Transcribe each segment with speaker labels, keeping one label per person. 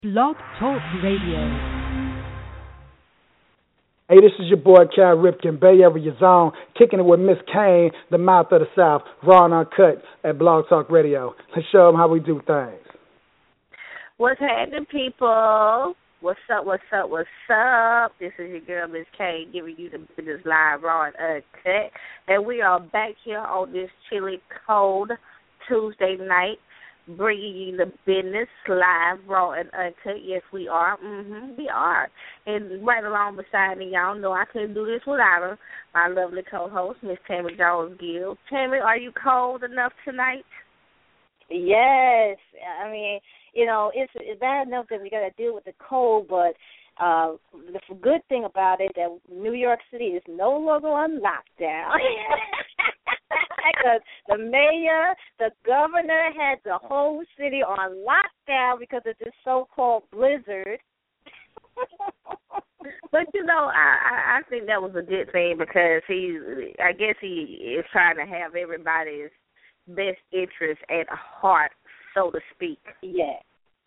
Speaker 1: Blog Talk Radio.
Speaker 2: Hey, this is your boy Cal Ripken, Bay Area Zone, kicking it with Miss Kane, the mouth of the South, raw and uncut at Blog Talk Radio. Let's show them how we do things.
Speaker 3: What's happening, people? What's up, what's up, what's up? This is your girl, Miss Kane, giving you the business live, raw and uncut. And we are back here on this chilly, cold Tuesday night, bringing you the business live, raw and uncut. Yes, we are. We are. And right along beside me, y'all know I couldn't do this without her, my lovely co-host, Miss Tammy Jones-Gill. Tammy, are you cold enough tonight?
Speaker 4: Yes. I mean, you know, it's bad enough that we got to deal with the cold, but the good thing about it that New York City is no longer on lockdown. Because the mayor, the governor had the whole city on lockdown because of this so-called blizzard.
Speaker 3: But, you know, I think that was a good thing because I guess he is trying to have everybody's best interest at heart, so to speak.
Speaker 4: Yes.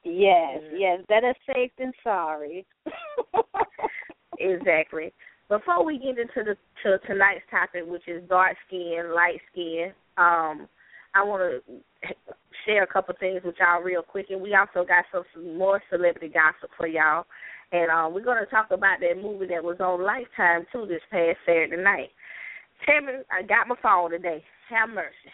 Speaker 4: Better safe than sorry.
Speaker 3: Exactly. Before we get into tonight's topic, which is dark skin, light skin, I want to share a couple things with y'all real quick, and we also got some more celebrity gossip for y'all. And we're going to talk about that movie that was on Lifetime, too, this past Saturday night. Tammy, I got my phone today. Have mercy.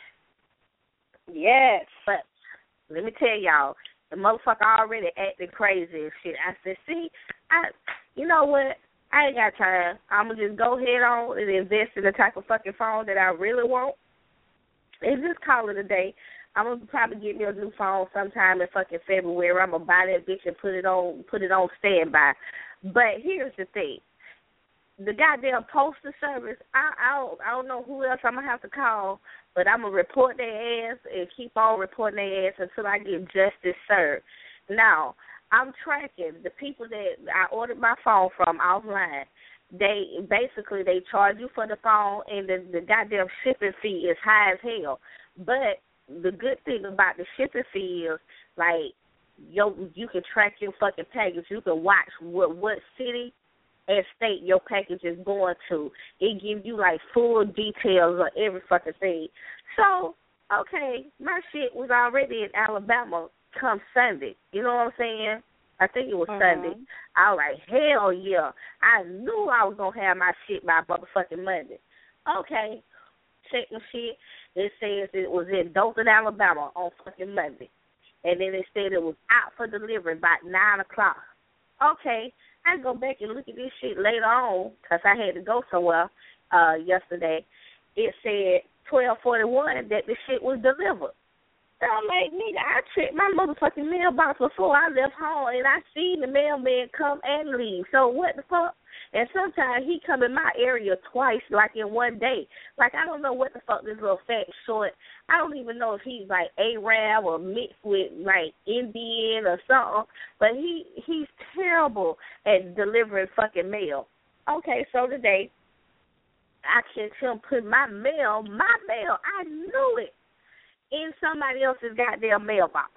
Speaker 4: Yes.
Speaker 3: But let me tell y'all, the motherfucker already acting crazy and shit. I said, see, you know what? I ain't got time. I'm going to just go head on and invest in the type of fucking phone that I really want and just call it a day. I'm going to probably get me a new phone sometime in fucking February. I'm going to buy that bitch and put it on standby. But here's the thing. The goddamn postal service, I don't know who else I'm going to have to call, but I'm going to report their ass and keep on reporting their ass until I get justice served. Now, I'm tracking the people that I ordered my phone from offline. They charge you for the phone, and the goddamn shipping fee is high as hell. But the good thing about the shipping fee is, like, you can track your fucking package. You can watch what city and state your package is going to. It gives you, like, full details of every fucking thing. So, okay, my shit was already in Alabama come Sunday. You know what I'm saying? I think it was Sunday. I was like, hell yeah. I knew I was going to have my shit by motherfucking Monday. Okay, check my shit. It says it was in Dothan, Alabama on fucking Monday. And then it said it was out for delivery by 9 o'clock. Okay, I go back and look at this shit later on because I had to go somewhere yesterday. It said 12:41 that the shit was delivered. So I'm like, nigga, I checked my motherfucking mailbox before I left home, and I seen the mailman come and leave. So what the fuck? And sometimes he come in my area twice, like in one day. Like, I don't know what the fuck this little fat short. I don't even know if he's like Arab or mixed with like Indian or something. But he's terrible at delivering fucking mail. Okay, so today I catch him put my mail, I knew it, in somebody else's goddamn mailbox.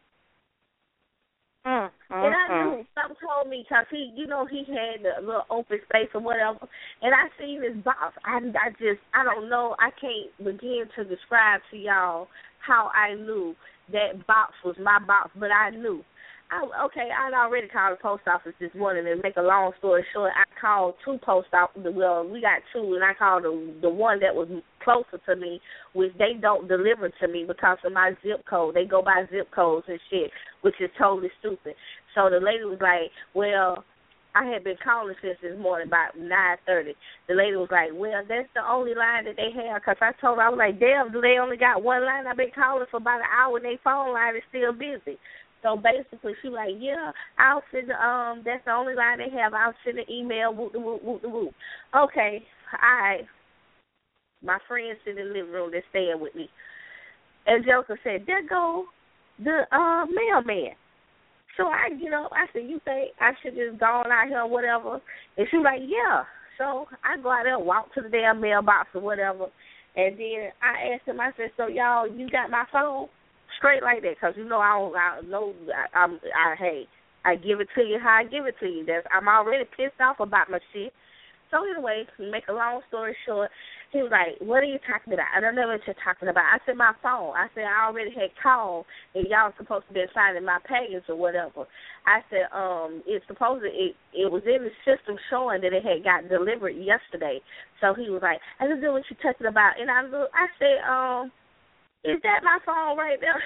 Speaker 3: And I knew something told me because he had a little open space or whatever. And I seen this box. I don't know. I can't begin to describe to y'all how I knew that box was my box, but I knew. I'd already called the post office this morning, and make a long story short, I called two post offices. Well, we got two, and I called the one that was closer to me, which they don't deliver to me because of my zip code. They go by zip codes and shit, which is totally stupid. So the lady was like, well, I had been calling since this morning about 9:30. The lady was like, well, that's the only line that they have, because I told her, I was like, damn, do they only got one line? I've been calling for about an hour, and their phone line is still busy. So basically, she was like, yeah, I'll send that's the only line they have. I'll send an email, whoop, whoop, whoop, whoop. Okay, all right. My friend's in the living room, they're staying with me. Angelica said, there go the mailman. So I said, you think I should just go on out here or whatever? And she was like, yeah. So I go out there and walk to the damn mailbox or whatever. And then I asked him, I said, so you got my phone? Straight like that, because I I give it to you how I give it to you. I'm already pissed off about my shit. So anyway, to make a long story short, he was like, what are you talking about? I don't know what you're talking about. I said, my phone. I said, I already had called, and y'all supposed to be signing my package or whatever. I said, it's supposed to, it was in the system showing that it had got delivered yesterday. So he was like, I don't know what you're talking about. And I said, is that my phone right there?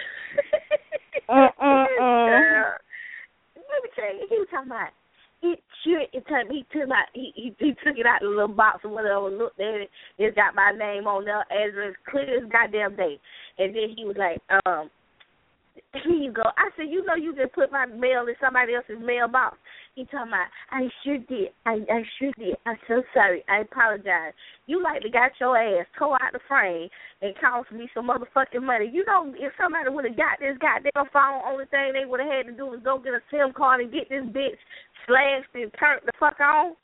Speaker 3: Let me tell you, he was talking about, he took it out of the little box or whatever, looked at it, it's got my name on there, address, clear as goddamn day. And then he was like, here you go. I said, you know you just put my mail in somebody else's mailbox. He talking about, I sure did. I sure did. I'm so sorry. I apologize. You likely got your ass tore out the frame and cost me some motherfucking money. You know, if somebody would have got this goddamn phone, only thing they would have had to do was go get a SIM card and get this bitch slashed and turned the fuck on.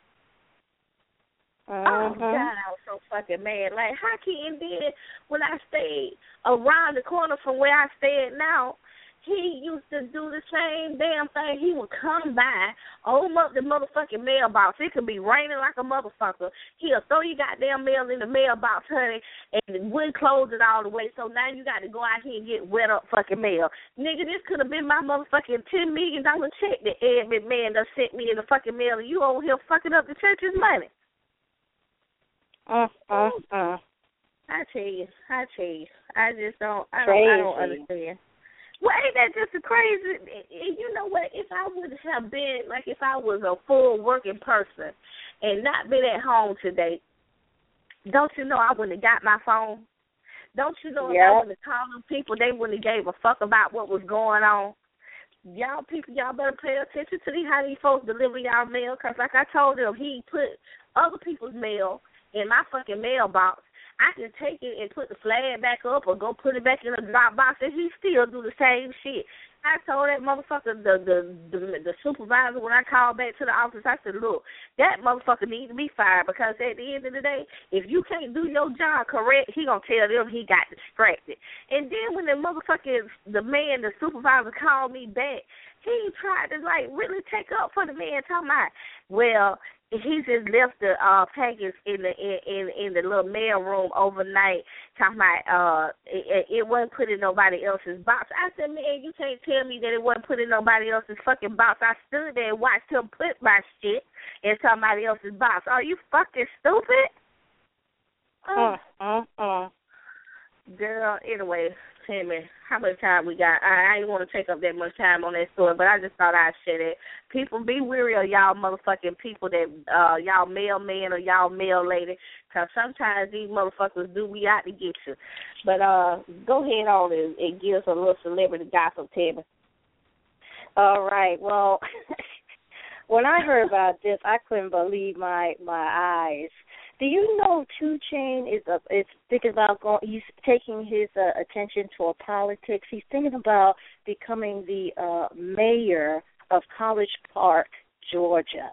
Speaker 3: Oh, God, I was so fucking mad. Like, how can then, when I stayed around the corner from where I stayed now, he used to do the same damn thing. He would come by, open up the motherfucking mailbox. It could be raining like a motherfucker. He'll throw your goddamn mail in the mailbox, honey, and wouldn't close it all the way. So now you got to go out here and get wet up fucking mail. Nigga, this could have been my motherfucking $10 million check that Ed McMahon done sent me in the fucking mail, and you over here fucking up the church's money. I tell you. I just don't understand. Well, ain't that just a crazy? You know what? If I would have been, like, if I was a full working person and not been at home today, don't you know I wouldn't have got my phone? Don't you know if I would have called them people, they wouldn't have gave a fuck about what was going on? Y'all people, y'all better pay attention to how these folks deliver y'all mail, because like I told them, he put other people's mail in my fucking mailbox. I can take it and put the flag back up or go put it back in a drop box, and he still do the same shit. I told that motherfucker, the supervisor, when I called back to the office, I said, look, that motherfucker needs to be fired, because at the end of the day, if you can't do your job correct, he going to tell them he got distracted. And then when the supervisor called me back, he tried to, like, really take up for the man, talking about, well, he just left the package in the little mail room overnight, talking about it wasn't put in nobody else's box. I said, man, you can't tell me that it wasn't put in nobody else's fucking box. I stood there and watched him put my shit in somebody else's box. Are you fucking stupid? Girl, anyway, Timmy, how much time we got? I ain't want to take up that much time on that story, but I just thought I'd share it. People, be weary of y'all motherfucking people that y'all mailman or y'all mail lady, because sometimes these motherfuckers do be out to get you. But go ahead on and give us a little celebrity gossip, Timmy.
Speaker 4: All right. Well, when I heard about this, I couldn't believe my eyes. Do you know 2 Chainz is thinking about he's taking his attention to politics. He's thinking about becoming the mayor of College Park, Georgia.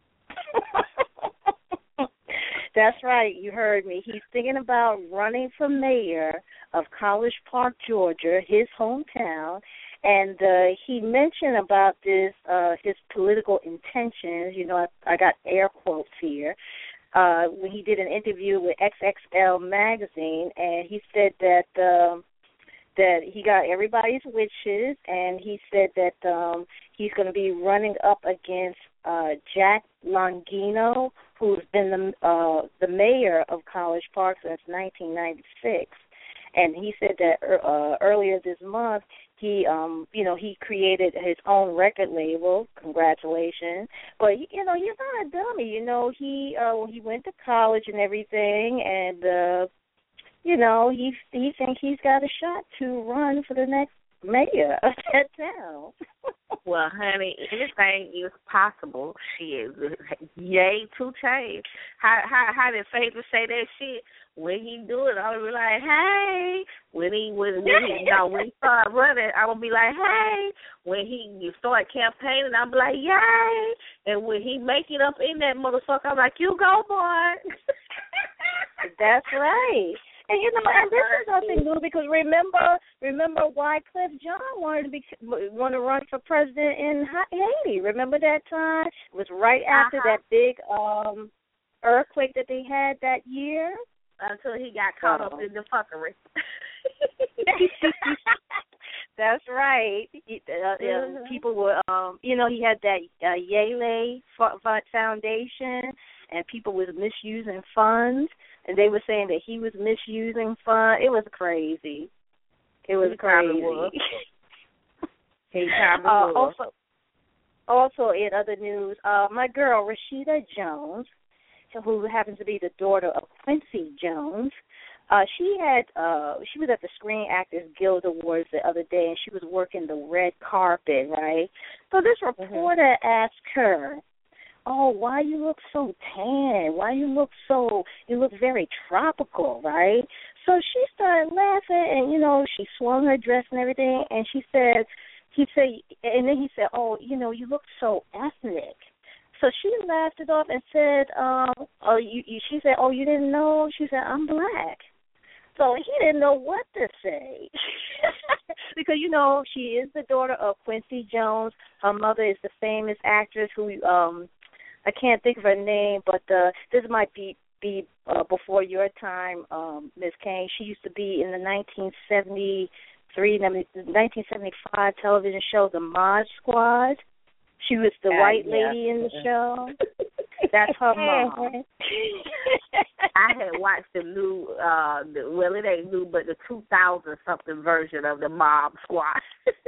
Speaker 4: That's right, you heard me. He's thinking about running for mayor of College Park, Georgia, his hometown. And he mentioned about this, his political intentions. You know, I got air quotes here. When he did an interview with XXL magazine, and he said that he got everybody's wishes, and he said that he's going to be running up against Jack Longino, who's been the mayor of College Park since 1996. And he said that earlier this month, he created his own record label. Congratulations! But he's not a dummy. He went to college and everything, and he thinks he's got a shot to run for the next mayor of that town.
Speaker 3: Well, honey, anything is possible. Shit, yay, 2 Chainz. How did Faith say that shit? When he do it, I'll be like, hey. When he start running, I will be like, hey. When he start campaigning, I'll be like, yay. And when he make it up in that motherfucker, I'm like, you go, boy.
Speaker 4: That's right. And and this is nothing new because remember Wycliffe John wanted to run for president in Haiti. Remember that time? It was right after that big earthquake that they had that year.
Speaker 3: Until he got caught up in the fuckery.
Speaker 4: That's right. People were, he had that Yale Foundation, and people was misusing funds, and they were saying that he was misusing funds. It was crazy. It was crazy.
Speaker 3: He probably was.
Speaker 4: Also, in other news, my girl Rashida Jones, who happens to be the daughter of Quincy Jones, she was at the Screen Actors Guild Awards the other day, and she was working the red carpet, right? So this reporter asked her, "Oh, why you look so tan? Why you look very tropical, right?" So she started laughing, and she swung her dress and everything, and he said, "Oh, you look so ethnic." So she laughed it off and said, she said, "Oh, you didn't know?" She said, "I'm black." So he didn't know what to say because, she is the daughter of Quincy Jones. Her mother is the famous actress who, I can't think of her name, but this might be before your time, Ms. Kane. She used to be in the 1975 television show, The Mod Squad. She was the white lady in the show. That's her mom.
Speaker 3: I had watched the new, it ain't new, but the 2000-something version of the Mob Squad.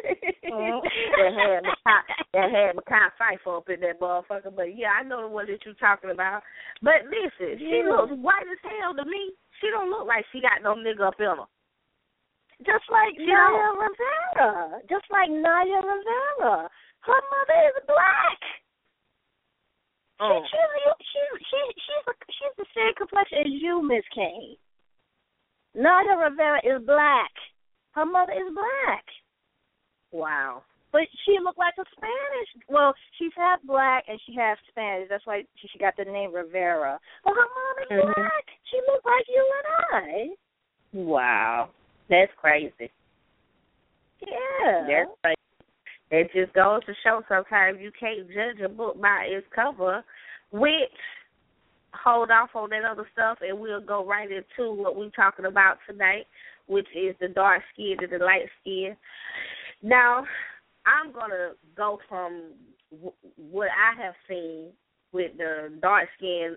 Speaker 3: That had Mekhi Phifer up in that motherfucker. But, yeah, I know the one that you're talking about. But, listen, she looks white as hell to me. She don't look like she got no nigga up in her.
Speaker 4: Just like Naya Rivera. Her mother is black. Oh. She's the same complexion as you, Miss Kane. Naya Rivera is black. Her mother is black.
Speaker 3: Wow.
Speaker 4: But she looked like a Spanish. Well, she's half black and she half Spanish. That's why she got the name Rivera. Well, her mom is black. She looked like you and I.
Speaker 3: Wow. That's crazy.
Speaker 4: Yeah.
Speaker 3: That's crazy. It just goes to show sometimes you can't judge a book by its cover, which, hold off on that other stuff, and we'll go right into what we're talking about tonight, which is the dark skin and the light skin. Now, I'm going to go from what I have seen with the dark skin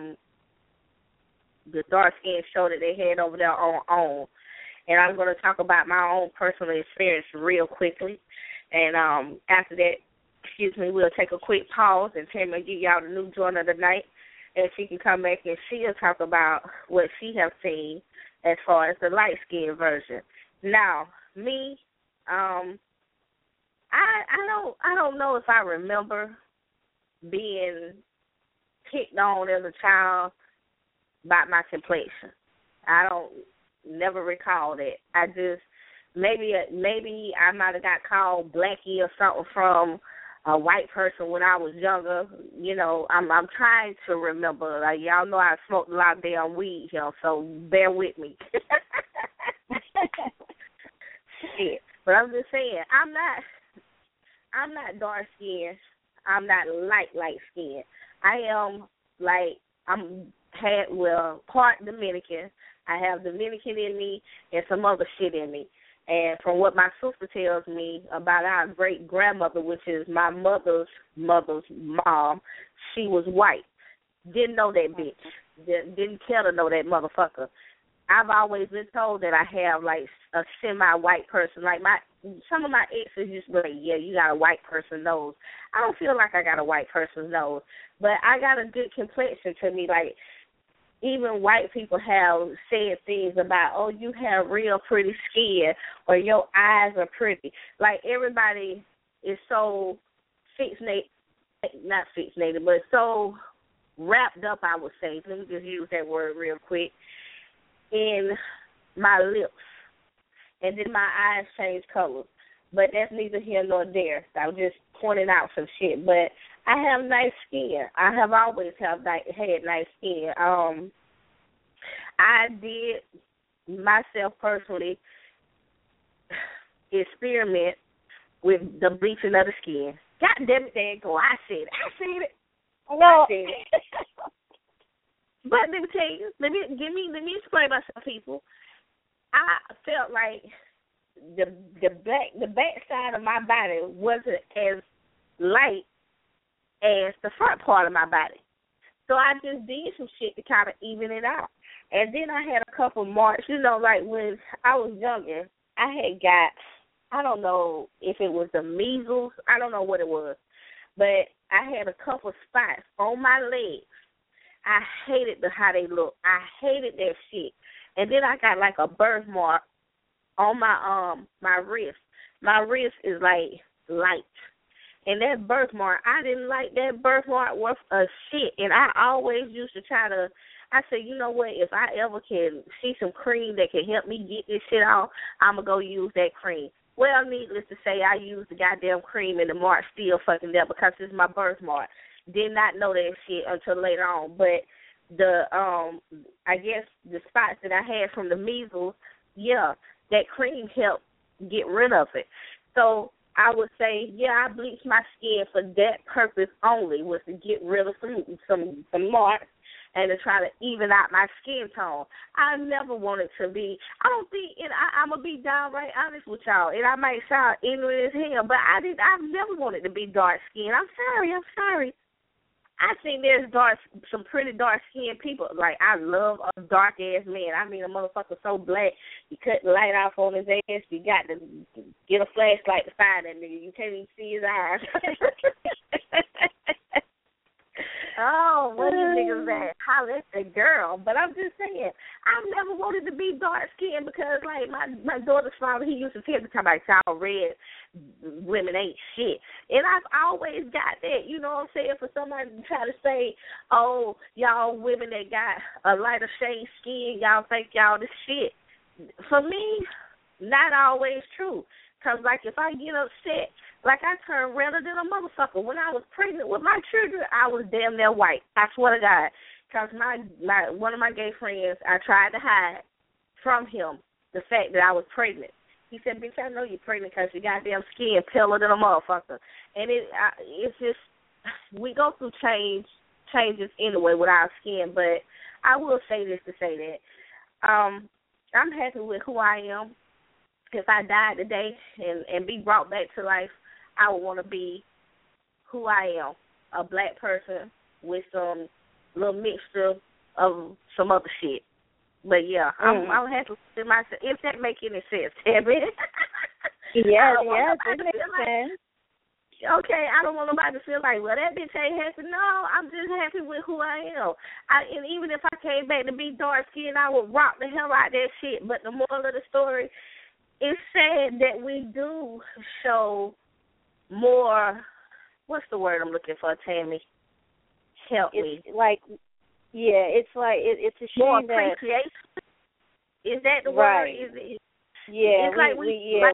Speaker 3: show that they had over there on OWN, and I'm going to talk about my own personal experience real quickly. And after that, we'll take a quick pause and Tammy will give y'all the new joint of the night. And she can come back and she'll talk about what she has seen as far as the light-skinned version. Now, me, I don't know if I remember being picked on as a child by my complexion. I don't never recall that. I just... Maybe I might have got called Blackie or something from a white person when I was younger. I'm trying to remember. Like, y'all know I smoked a lot of damn weed, so bear with me. Shit. But I'm just saying, I'm not dark skinned. I'm not light skinned. I am part Dominican. I have Dominican in me and some other shit in me. And from what my sister tells me about our great-grandmother, which is my mother's mom, she was white. Didn't know that bitch. Didn't care to know that motherfucker. I've always been told that I have, like, a semi-white person. Like, some of my exes used to be like, yeah, you got a white person nose. I don't feel like I got a white person's nose. But I got a good complexion to me, like, even white people have said things about, oh, you have real pretty skin or your eyes are pretty. Like, everybody is so not fixated, but so wrapped up, I would say. Let me just use that word real quick. In my lips. And then my eyes change colors. But that's neither here nor there. I was just pointing out some shit. But I have nice skin. I have always had nice skin. I did myself personally experiment with the bleaching of the skin. God damn it, there you go. I said it.
Speaker 4: No.
Speaker 3: I said it. But let me tell you, let me explain myself, people. I felt like the back side of my body wasn't as light as the front part of my body. So I just did some shit to kind of even it out. And then I had a couple marks, like when I was younger, I had got, I don't know if it was the measles, I don't know what it was, but I had a couple spots on my legs. I hated how they looked. I hated that shit. And then I got like a birthmark on my wrist. My wrist is like light. And that birthmark, I didn't like that birthmark worth a shit. And I always used to try to, I said, you know what, if I ever can see some cream that can help me get this shit off, I'm going to go use that cream. Well, needless to say, I used the goddamn cream and the mark still fucking there because it's my birthmark. Did not know that shit until later on. But the, I guess the spots that I had from the measles, yeah, that cream helped get rid of it. So I would say, yeah, I bleached my skin for that purpose only, was to get rid of some marks and to try to even out my skin tone. I never wanted to be, I don't think, and I'm going to be downright honest with y'all, and I might sound ignorant as hell, but I've never wanted to be dark skinned. I'm sorry. I think there's some pretty dark-skinned people. Like, I love a dark-ass man. I mean, a motherfucker so black, you cut the light off on his ass, you got to get a flashlight to find that nigga. You can't even see his eyes. Oh, what you niggas at? Holla at the girl. But I'm just saying, I've never wanted to be dark-skinned because, like, my daughter's father, he used to tell me, about y'all red women ain't shit. And I've always got that, you know what I'm saying, for somebody to try to say, oh, y'all women that got a lighter shade skin, y'all think y'all the shit. For me, not always true. Because, like, if I get upset, like, I turn redder than a motherfucker. When I was pregnant with my children, I was damn near white. I swear to God. Because one of my gay friends, I tried to hide from him the fact that I was pregnant. He said, bitch, I know you're pregnant because your goddamn skin paler than a motherfucker. And it's just, we go through changes anyway with our skin. But I will say this to say that I'm happy with who I am. If I died today and be brought back to life, I would want to be who I am, a black person with some little mixture of some other shit. But, yeah, I'm happy with myself. If that make any sense, Tabby.
Speaker 4: Yeah, it makes sense.
Speaker 3: Okay, I don't want nobody to feel like, well, that bitch ain't happy. No, I'm just happy with who I am. And even if I came back to be dark-skinned, I would rock the hell out of that shit. But the moral of the story, it's sad that we do show more, what's the word I'm looking for, Tammy? Help me.
Speaker 4: It's like, yeah, it's like, it's a shame
Speaker 3: more
Speaker 4: that.
Speaker 3: appreciation. Is that the
Speaker 4: right.
Speaker 3: word?
Speaker 4: Yeah,
Speaker 3: it's like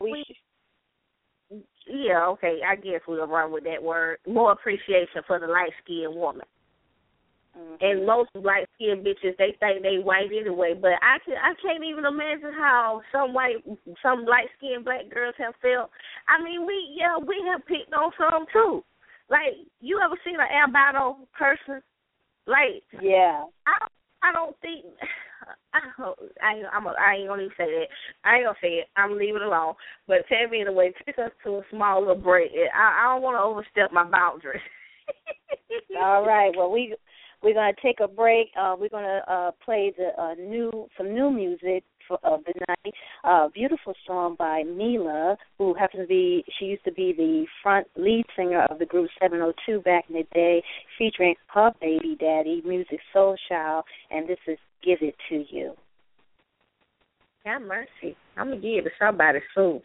Speaker 3: yeah, okay, I guess we'll run with that word. More appreciation for the light-skinned woman. Mm-hmm. And most light-skinned bitches, they think they white anyway. But I can't even imagine how some light-skinned black girls have felt. I mean, we have picked on some too. Like, you ever seen an albino person? Like,
Speaker 4: yeah.
Speaker 3: I don't think. I ain't gonna even say that. I ain't gonna say it. I'm gonna leave it alone. But tell me anyway, take us to a small little break. I don't want to overstep my boundaries.
Speaker 4: All right. Well, we're gonna take a break. We're gonna play some new music of the night. Beautiful song by Mila, who happens to be, she used to be the front lead singer of the group 702 back in the day, featuring her baby daddy, Musiq Soulchild, and this is Give It To You.
Speaker 3: Have mercy. I'm going to give it to somebody soon.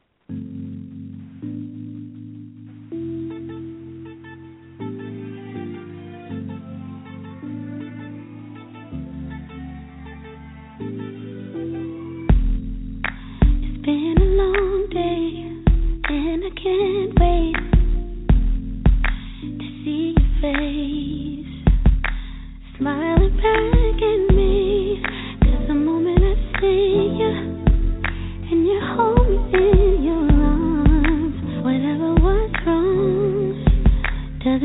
Speaker 5: Can't wait to see your face, smiling back at me, 'cause the moment I see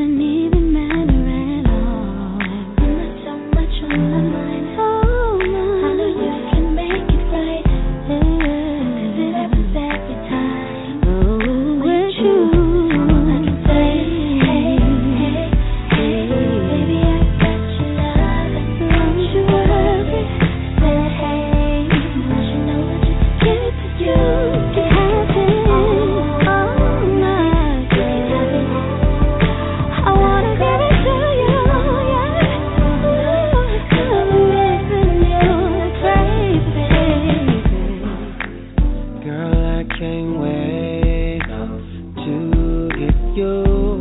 Speaker 5: doesn't even matter at all. When there's so much on my mind, I know you can make it right. 'Cause it happens every time. With you, all I can say, hey, hey, hey, baby, I got your love. Don't you worry. Say hey, don't you know I just give to you. Can have it all night. I wanna give it to you, yeah. I'm missing you, crazy.
Speaker 6: Girl, I can't wait to get you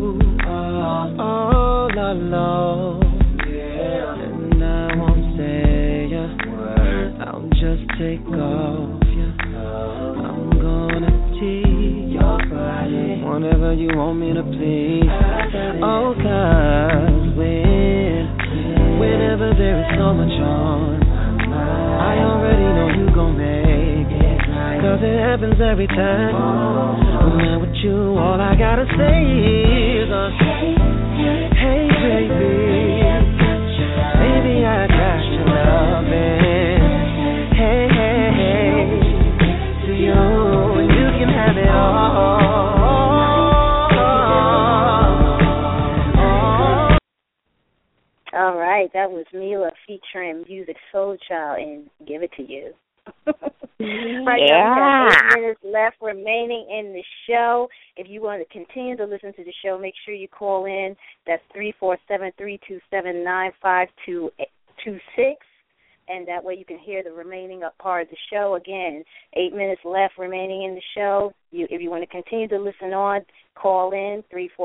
Speaker 6: all alone. And I won't say a word, I'll just take off you. I'm gonna tease your body whenever you want me to please. Oh, 'cause whenever there is so much on, I already know you gon' make it. 'Cause it happens every time. When I'm with you, all I gotta say is hey, baby. Baby, I got your loving. Hey, hey, hey. To you, and you can have it all.
Speaker 4: All right, that was Mila featuring Music Soul Child and Give It to You. Right now, we have 8 minutes left remaining in the show. If you want to continue to listen to the show, make sure you call in. That's 347-327-9526. And that way you can hear the remaining part of the show. Again, 8 minutes left remaining in the show. If you want to continue to listen on, call in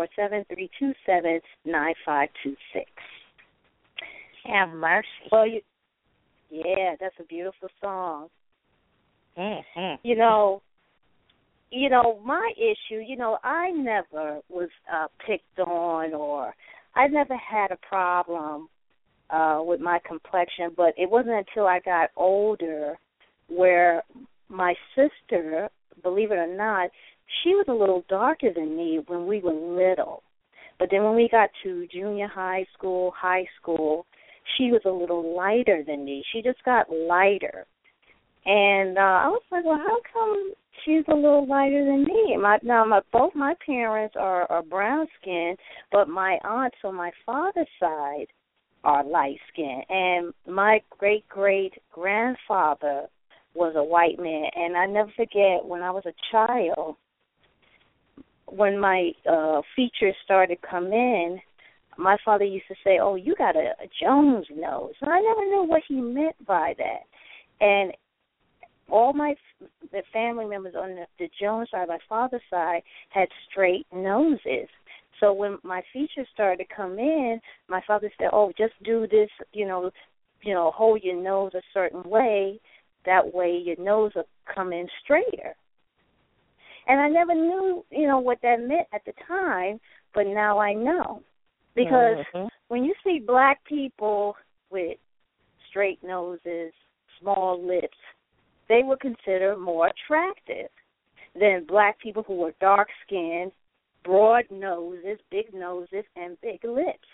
Speaker 4: 347-327-9526.
Speaker 3: Have mercy.
Speaker 4: Well, yeah, that's a beautiful song.
Speaker 3: Mm-hmm.
Speaker 4: You know, my issue, I never was picked on, or I never had a problem with my complexion, but it wasn't until I got older where my sister, believe it or not, she was a little darker than me when we were little. But then when we got to junior high school, she was a little lighter than me. She just got lighter. And I was like, well, how come she's a little lighter than me? Both my parents are brown skinned, but my aunts on my father's side are light skinned. And my great-great-grandfather was a white man. And I never forget when I was a child, when my features started to come in, my father used to say, oh, you got a Jones nose. And I never knew what he meant by that. And all the family members on the Jones side, my father's side, had straight noses. So when my features started to come in, my father said, oh, just do this, hold your nose a certain way. That way your nose will come in straighter. And I never knew, what that meant at the time, but now I know. Because when you see black people with straight noses, small lips, they were considered more attractive than black people who were dark-skinned, broad noses, and big lips.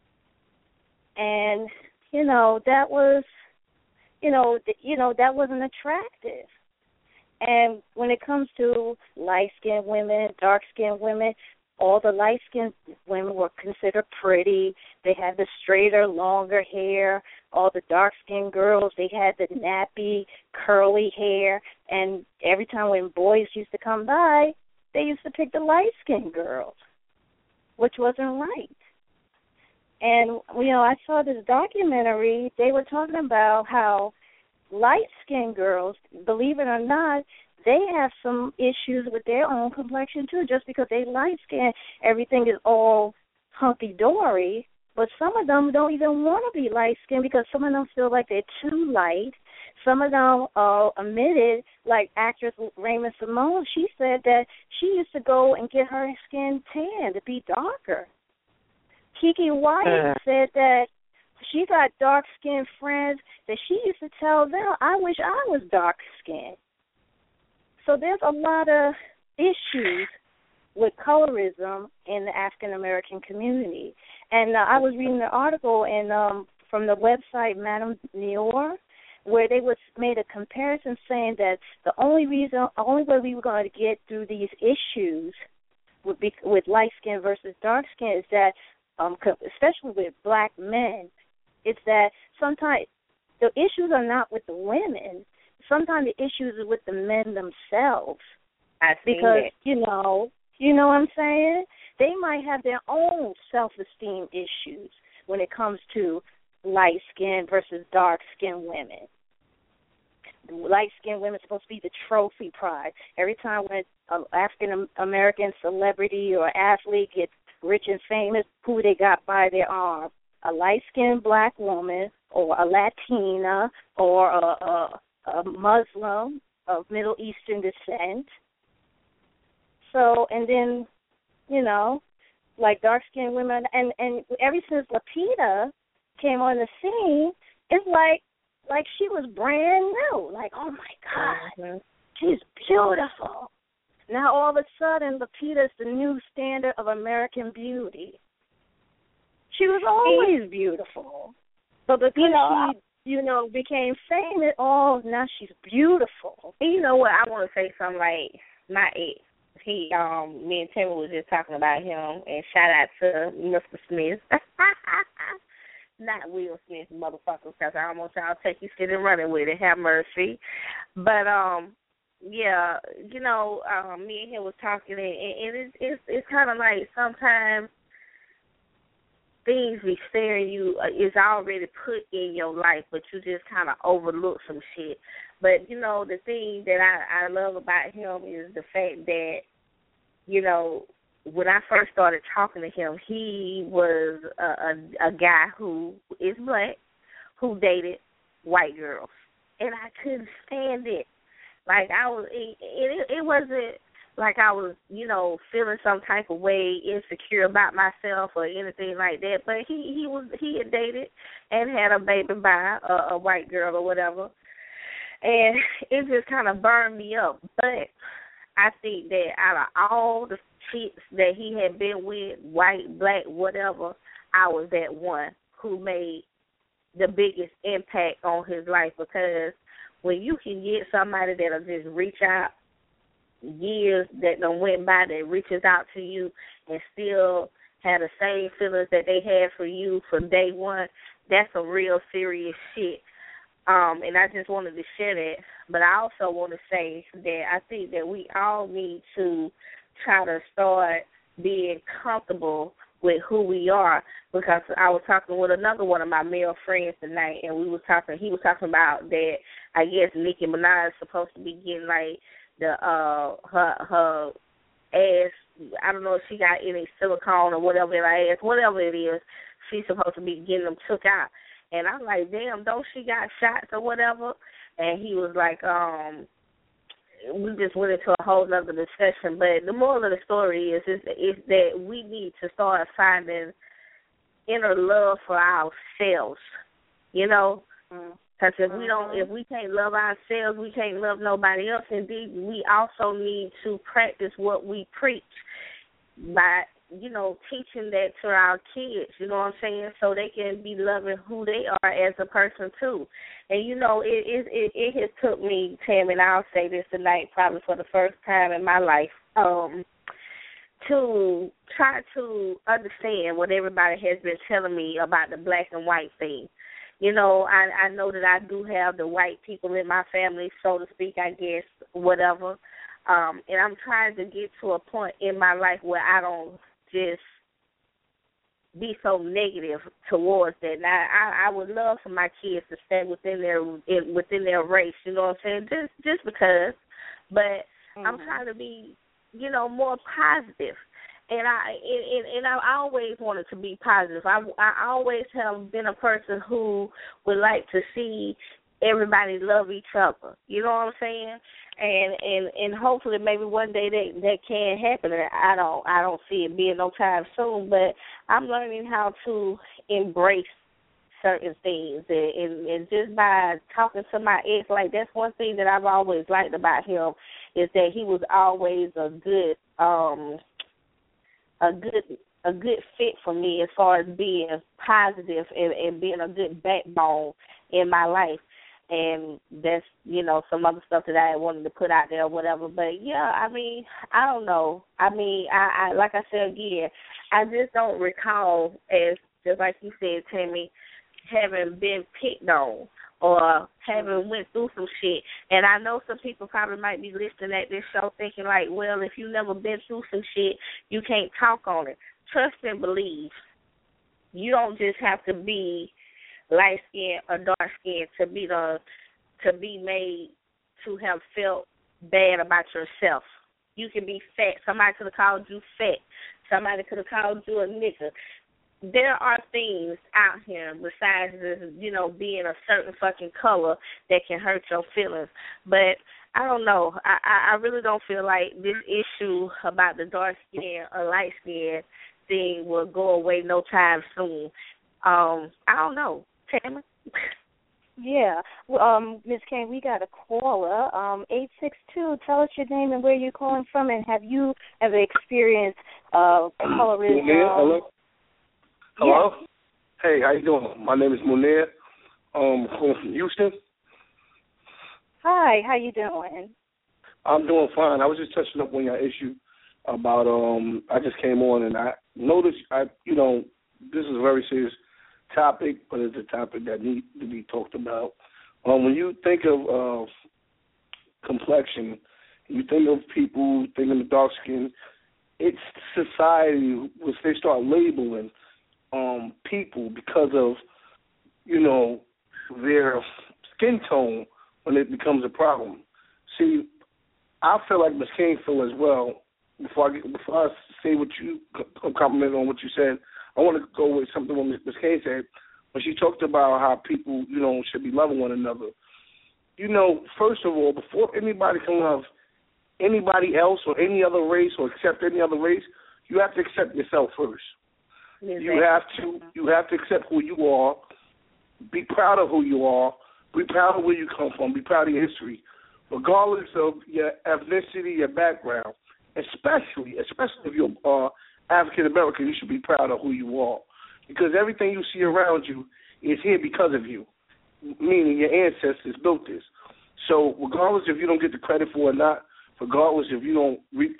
Speaker 4: And, that was, that wasn't attractive. And when it comes to light-skinned women, dark-skinned women, all the light-skinned women were considered pretty. They had the straighter, longer hair. All the dark-skinned girls, they had the nappy, curly hair. And every time when boys used to come by, they used to pick the light-skinned girls, which wasn't right. And, I saw this documentary. They were talking about how light-skinned girls, believe it or not, they have some issues with their own complexion, too. Just because they light-skinned, everything is all hunky-dory. But some of them don't even want to be light-skinned because some of them feel like they're too light. Some of them admitted, like actress Raymond Simone, she said that she used to go and get her skin tan to be darker. Kiki White said that she got dark-skinned friends that she used to tell them, I wish I was dark-skinned. So there's a lot of issues with colorism in the African American community. And I was reading an article from the website Madame Nior, where they made a comparison saying that the only way we were going to get through these issues with light skin versus dark skin is that, especially with black men, it's that sometimes the issues are not with the women. Sometimes the issues are with the men themselves. Because, you know what I'm saying? They might have their own self-esteem issues when it comes to light-skinned versus dark-skinned women. Light-skinned women are supposed to be the trophy prize. Every time when an African-American celebrity or athlete gets rich and famous, who they got by their arm? A light-skinned black woman or a Latina or a Muslim of Middle Eastern descent. So, and then, like dark-skinned women, and ever since Lupita came on the scene, it's like she was brand new. Like, oh my God, she's beautiful. Now all of a sudden, Lupita's the new standard of American beauty. She was always beautiful, but because she, became famous, now she's beautiful.
Speaker 3: And you know what? I want to say something like my ex. Me and Timmy was just talking about him, and shout out to Mr. Smith. Not Will Smith, motherfucker, because I almost y'all take you shit and running with it. Have mercy. But, yeah, me and him was talking, and it's kind of like sometimes things be staring you is already put in your life, but you just kind of overlook some shit. But, the thing that I love about him is the fact that, when I first started talking to him, he was a guy who is black, who dated white girls. And I couldn't stand it. Like, it wasn't like I was, feeling some type of way insecure about myself or anything like that. But he had dated and had a baby by a white girl or whatever. And it just kind of burned me up. But I think that out of all the chicks that he had been with, white, black, whatever, I was that one who made the biggest impact on his life, because when you can get somebody that'll just reach out, years that done went by, that reaches out to you and still have the same feelings that they had for you from day one, that's some real serious shit. And I just wanted to share that. But I also want to say that I think that we all need to try to start being comfortable with who we are, because I was talking with another one of my male friends tonight, and he was talking about that I guess Nicki Minaj is supposed to be getting like her ass, I don't know if she got any silicone or whatever in her ass, whatever it is, she's supposed to be getting them took out. And I'm like, damn, don't she got shots or whatever? And he was like, we just went into a whole other discussion. But the moral of the story is that we need to start finding inner love for ourselves, Because if we can't love ourselves, we can't love nobody else. Indeed, we also need to practice what we preach by, teaching that to our kids, you know what I'm saying, so they can be loving who they are as a person too. And it has took me, Tam, and I'll say this tonight, probably for the first time in my life, to try to understand what everybody has been telling me about the black and white thing. I know that I do have the white people in my family, so to speak, I guess, whatever. And I'm trying to get to a point in my life where I don't just be so negative towards that. Now, I would love for my kids to stay within their race, you know what I'm saying, just because. But I'm trying to be, more positive. And I always wanted to be positive. I always have been a person who would like to see everybody love each other. You know what I'm saying? And hopefully maybe one day that can happen. I don't see it being no time soon, but I'm learning how to embrace certain things, and just by talking to my ex, like that's one thing that I've always liked about him, is that he was always a good a good fit for me as far as being positive and being a good backbone in my life. And that's, some other stuff that I wanted to put out there or whatever. But, yeah, I mean, I don't know. I mean, I like I said again, I just don't recall, as just like you said, Tammy, having been picked on or having went through some shit. And I know some people probably might be listening at this show thinking like, well, if you've never been through some shit, you can't talk on it. Trust and believe. You don't just have to be light skin or dark skin to be made to have felt bad about yourself. You can be fat. Somebody could have called you fat. Somebody could have called you a nigga. There are things out here besides this, being a certain fucking color that can hurt your feelings. But I don't know. I really don't feel like this issue about the dark skin or light skin thing will go away no time soon. I don't know. Tammy?
Speaker 4: Yeah. Ms. Kane, we got a caller. 862, tell us your name and where you're calling from, and have you ever experienced colorism?
Speaker 7: Hello? Hello?
Speaker 4: Yes.
Speaker 7: Hey, how you doing? My name is Munir. I'm calling from Houston.
Speaker 4: Hi, how you doing?
Speaker 7: I'm doing fine. I was just touching up on your issue about, I just came on and I noticed, this is a very serious topic, but it's a topic that needs to be talked about. When you think of complexion, you think of people thinking of dark skin, it's society which they start labeling people because of, their skin tone when it becomes a problem. See, I feel like Ms. King feel as well. Before I say what you compliment on what you said, I want to go with something what Ms. King said when she talked about how people, should be loving one another. First of all, before anybody can love anybody else or any other race or accept any other race, you have to accept yourself first. Exactly. You have to accept who you are, be proud of who you are, be proud of where you come from, be proud of your history, regardless of your ethnicity, your background. Especially if you're African American, you should be proud of who you are, because everything you see around you is here because of you, meaning your ancestors built this. So regardless if you don't get the credit for it or not, regardless if you don't reap the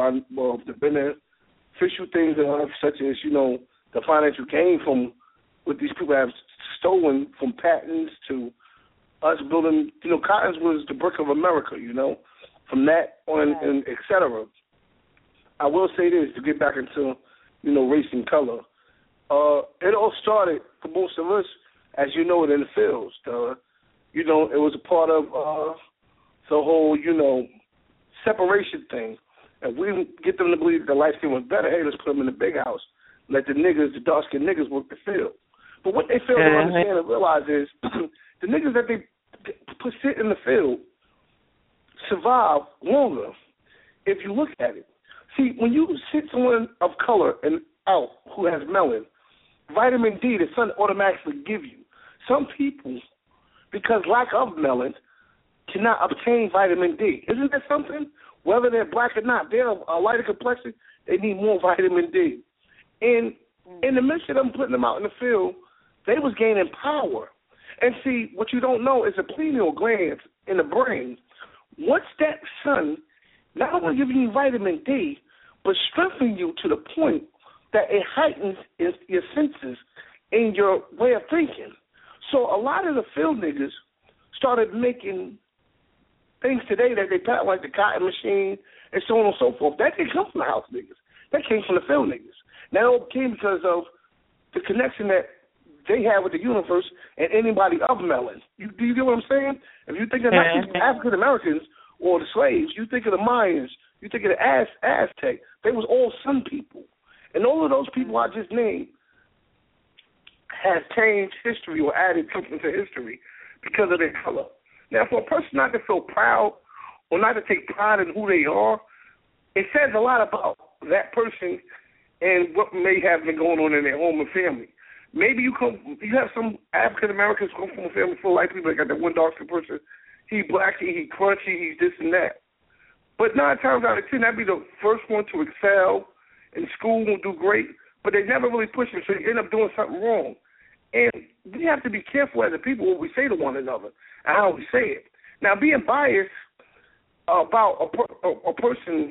Speaker 7: beneficial things in life, such as the financial gain from what these people have stolen, from patents to us building, cotton was the brick of America, from that on and et cetera. I will say this, to get back into, race and color. It all started, for most of us, as you know it, in the fields. It was a part of the whole, separation thing. And we get them to believe that the light skin was better. Hey, let's put them in the big house. Let the dark-skinned niggas work the field. But what they fail to understand and realize is the niggas that they sit in the field survive longer if you look at it. See, when you sit someone of color and out who has melanin, vitamin D, the sun automatically give you. Some people, because lack of melanin, cannot obtain vitamin D. Isn't that something? Whether they're black or not, they're a lighter complexion, they need more vitamin D. And in the midst of them putting them out in the field, they was gaining power. And see, what you don't know is the pineal glands in the brain. Once that sun not only giving you vitamin D, but strengthening you to the point that it heightens your senses and your way of thinking. So a lot of the field niggas started making things today that they patent, like the cotton machine and so on and so forth. That didn't come from the house niggas. That came from the field niggas. Now it came because of the connection that they have with the universe and anybody of melanin. Do you get what I'm saying? If you think of not just African Americans or the slaves, you think of the Mayans, you think of the Aztec. They was all sun people. And all of those people I just named have changed history or added something to history because of their color. Now, for a person not to feel proud or not to take pride in who they are, it says a lot about that person and what may have been going on in their home and family. Maybe you have some African Americans come from a family full of white people. They got that one dark-skinned person. He black, he crunchy, he's this and that. But 9 times out of 10, that'd be the first one to excel in school will do great, but they never really push them, so you end up doing something wrong. And we have to be careful as a people what we say to one another and how we say it. Now, being biased about a person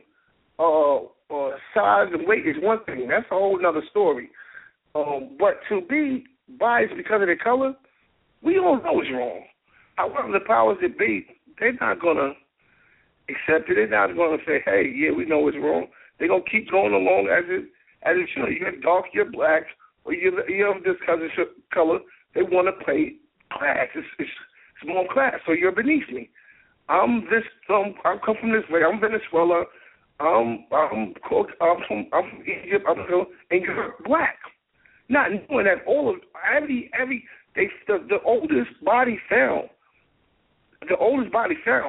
Speaker 7: size and weight is one thing. That's a whole other story. But to be biased because of their color, we all know it's wrong. However, the powers that be, they're not going to accept it. They're not going to say, hey, yeah, we know it's wrong. They're going to keep going along as it should. You're dark, you're black, or you're of this color. They want to play class. It's small class, so you're beneath me. I come from this way. I'm Venezuela. I'm from Egypt. And you're black. Not knowing that the oldest body found. The oldest body found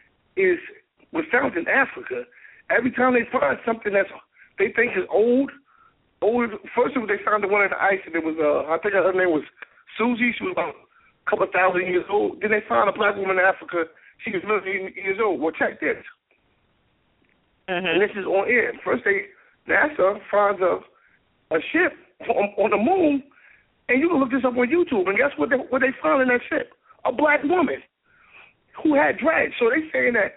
Speaker 7: was found in Africa. Every time they find something that they think is old. First they found the one in the ice, and it was I think her name was Susie. She was about a couple of thousand years old. Then they found a black woman in Africa. She was 1,000,000 years old. Well, check this. And this is on air. First, NASA finds a ship on the moon, and you can look this up on YouTube. And guess what they found in that ship? A black woman who had dreads. So they saying that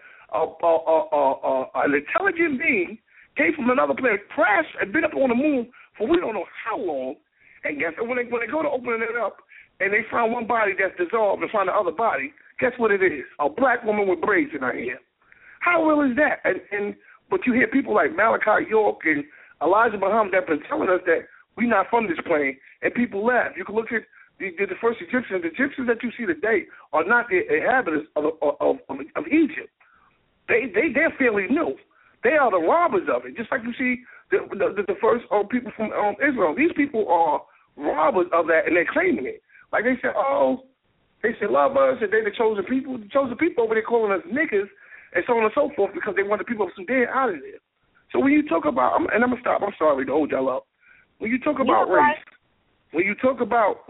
Speaker 7: an intelligent being came from another planet, crashed, and been up on the moon for we don't know how long. And guess what? When they go to open it up, and they find one body that's dissolved and find the other body, guess what it is? A black woman with braids in her hair. How real is that? But you hear people like Malachi York and Elijah Muhammad that have been telling us that we're not from this plane, and people laugh. You can look at the first Egyptians. The Egyptians that you see today are not the inhabitants of Egypt. They're fairly new. They are the robbers of it, just like you see the first people from Israel. These people are robbers of that, and they're claiming it. Like they said, love us, and they're the chosen people. The chosen people over there calling us niggas, and so on and so forth, because they want the people of Sudan out of there. So when you talk about, and I'm gonna stop. I'm sorry to hold y'all up. When you talk about race, when you talk about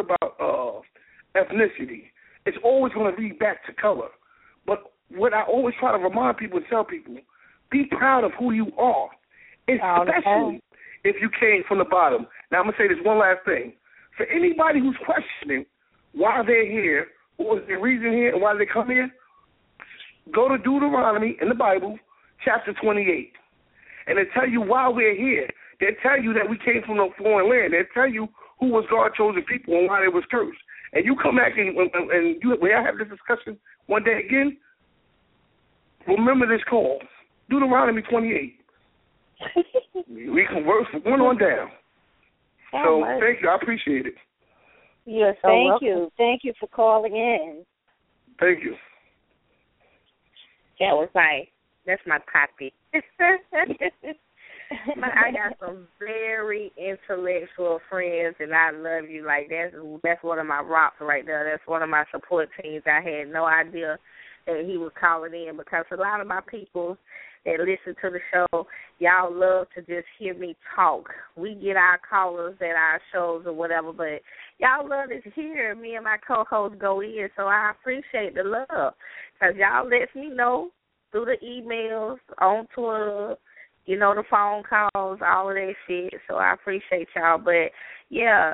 Speaker 7: ethnicity, it's always going to lead back to color. But what I always try to remind people and tell people, be proud of who you are, especially if you came from the bottom. Now, I'm going to say this one last thing. For anybody who's questioning why they're here, what was their reason here, and why they come here, go to Deuteronomy in the Bible, chapter 28, and they tell you why we're here. They tell you that we came from no foreign land. They tell you who was God's chosen people and why they was cursed. And you come back and when I have this discussion one day again, remember this call, Deuteronomy 28. We can work from one on down. So thank you. I appreciate it.
Speaker 4: Yes, thank you. Thank you for calling in.
Speaker 7: Thank you.
Speaker 3: That was that's my copy. I got some very intellectual friends, and I love you. Like that's one of my rocks right there. That's one of my support teams. I had no idea that he was calling in, because a lot of my people that listen to the show, y'all love to just hear me talk. We get our callers at our shows or whatever, but y'all love to hear me and my co-hosts go in, so I appreciate the love, because y'all lets me know through the emails, on Twitter, the phone calls, all of that shit. So I appreciate y'all. But, yeah,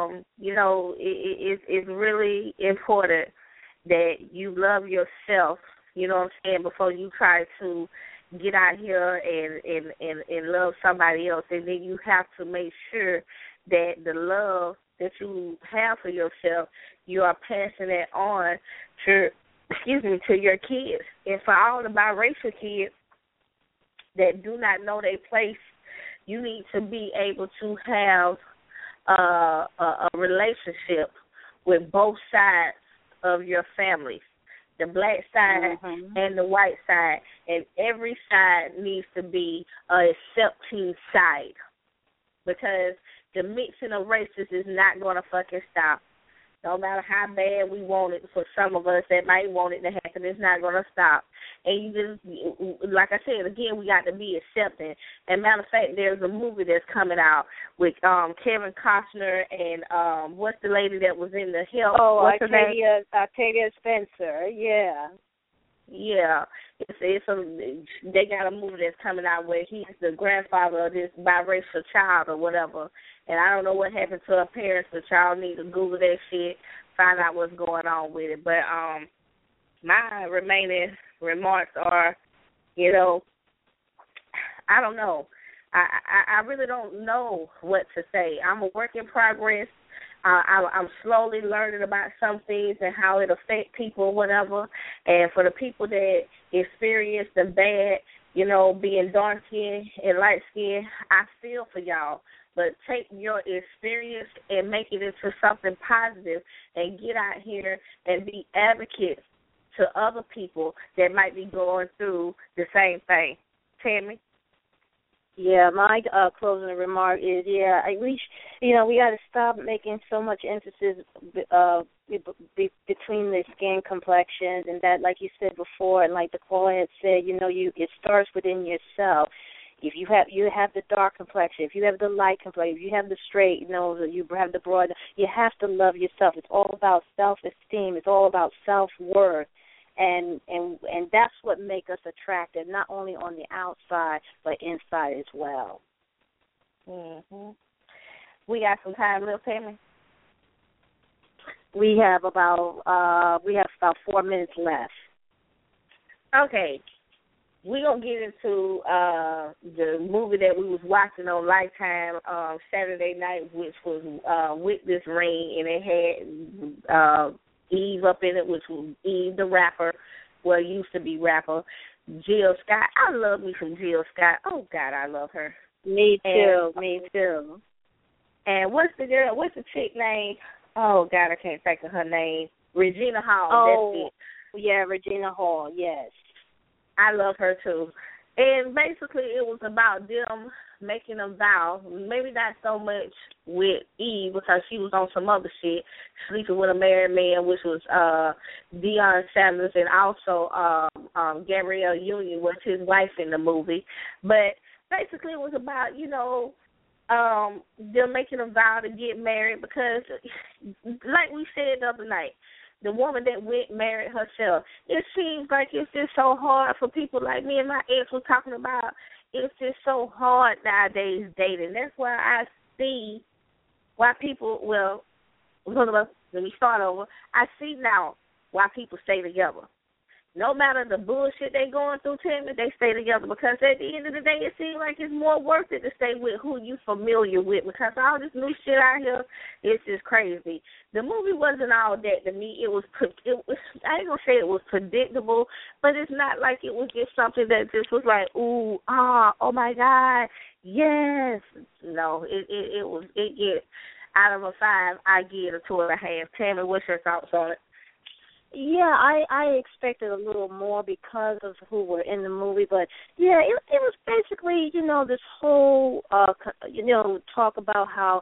Speaker 3: it's really important that you love yourself, you know what I'm saying, before you try to get out here and love somebody else. And then you have to make sure that the love that you have for yourself, you are passing it on to your kids. And for all the biracial kids that do not know their place, you need to be able to have a relationship with both sides of your family, the black side and the white side, and every side needs to be an accepting side, because the mixing of races is not going to fucking stop. No matter how bad we want it, for some of us that might want it to happen, it's not going to stop. And you just, like I said, again, we got to be accepting. And matter of fact, there's a movie that's coming out with Kevin Costner and what's the lady that was in the Help?
Speaker 4: Oh, Octavia Spencer, yeah.
Speaker 3: Yeah, they got a movie that's coming out where he's the grandfather of this biracial child or whatever, and I don't know what happened to her parents, but y'all need to Google that shit, find out what's going on with it. But my remaining remarks are, I don't know. I really don't know what to say. I'm a work in progress. I'm slowly learning about some things and how it affects people or whatever. And for the people that experience the bad, being dark-skinned and light-skinned, I feel for y'all. But take your experience and make it into something positive and get out here and be advocates to other people that might be going through the same thing. Tammy?
Speaker 4: Yeah, my closing remark is, we got to stop making so much emphasis between the skin complexions, and that, like you said before, and like the caller had said, it starts within yourself. If you have the dark complexion, if you have the light complexion, if you have the straight, you have the broad, you have to love yourself. It's all about self-esteem. It's all about self-worth. And that's what makes us attractive, not only on the outside, but inside as well.
Speaker 3: Mhm. We got some time left, Tammy?
Speaker 4: We have about 4 minutes left.
Speaker 3: Okay. We're going to get into the movie that we was watching on Lifetime Saturday night, which was Witness Ring, and it had Eve up in it, which was Eve the rapper, used to be rapper, Jill Scott. I love me some Jill Scott. Oh, God, I love her.
Speaker 4: Me too.
Speaker 3: And what's the chick name? Oh, God, I can't think of her name. Regina Hall.
Speaker 4: Oh,
Speaker 3: that's it.
Speaker 4: Yeah, Regina Hall, yes.
Speaker 3: I love her, too. And basically it was about them making a vow, maybe not so much with Eve because she was on some other shit, sleeping with a married man, which was Deion Sanders, and also Gabrielle Union was his wife in the movie. But basically it was about, them making a vow to get married because, like we said the other night, the woman that went married herself, it seems like it's just so hard for people like me and my ex was talking about. It's just so hard nowadays dating. That's why I see why people, let me start over. I see now why people stay together. No matter the bullshit they going through, Timmy, they stay together because at the end of the day, it seems like it's more worth it to stay with who you familiar with because all this new shit out here is just crazy. The movie wasn't all that to me. It was I ain't gonna say it was predictable, but it's not like it was just something that just was like, ooh, oh my God, yes. No, it get out of a 5, I give it a 2.5. Tammy, what's your thoughts on it?
Speaker 4: Yeah, I expected a little more because of who were in the movie, but yeah, it was basically, this whole, talk about how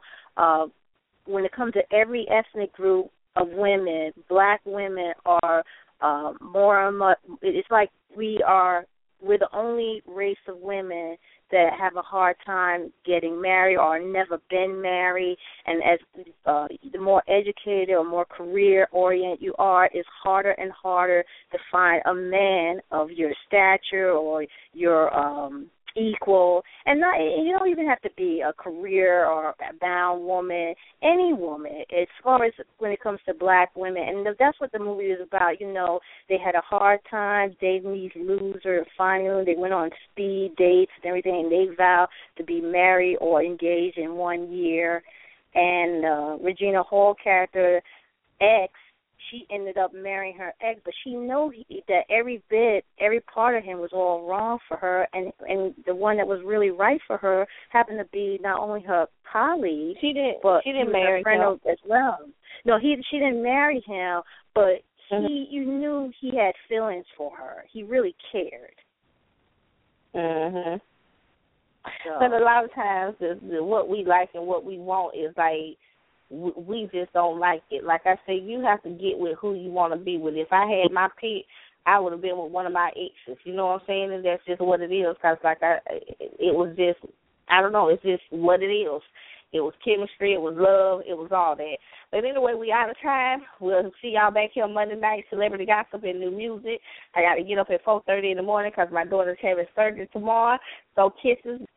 Speaker 4: when it comes to every ethnic group of women, black women are more and more, it's like we're the only race of women that have a hard time getting married or never been married, and as the more educated or more career-oriented you are, it's harder and harder to find a man of your stature or your equal, and you don't even have to be a career or a bound woman, any woman, as far as when it comes to black women. And that's what the movie is about. They had a hard time dating these losers. Finally, they went on speed dates and everything, and they vowed to be married or engaged in 1 year. And Regina Hall character, X, she ended up marrying her ex, but she knew that every part of him was all wrong for her, and the one that was really right for her happened to be not only her colleague,
Speaker 3: she didn't marry
Speaker 4: her friend
Speaker 3: him
Speaker 4: as well. No, she didn't marry him, but you knew he had feelings for her. He really cared.
Speaker 3: Mhm.
Speaker 4: So.
Speaker 3: But a lot of times, what we like and what we want is like, we just don't like it. Like I said, you have to get with who you want to be with. If I had my pick, I would have been with one of my exes. You know what I'm saying? And that's just what it is. Because it was just, I don't know, it's just what it is. It was chemistry. It was love. It was all that. But anyway, we out of time. We'll see y'all back here Monday night, Celebrity Gossip and New Music. I got to get up at 4:30 in the morning because my daughter's having surgery tomorrow. So kisses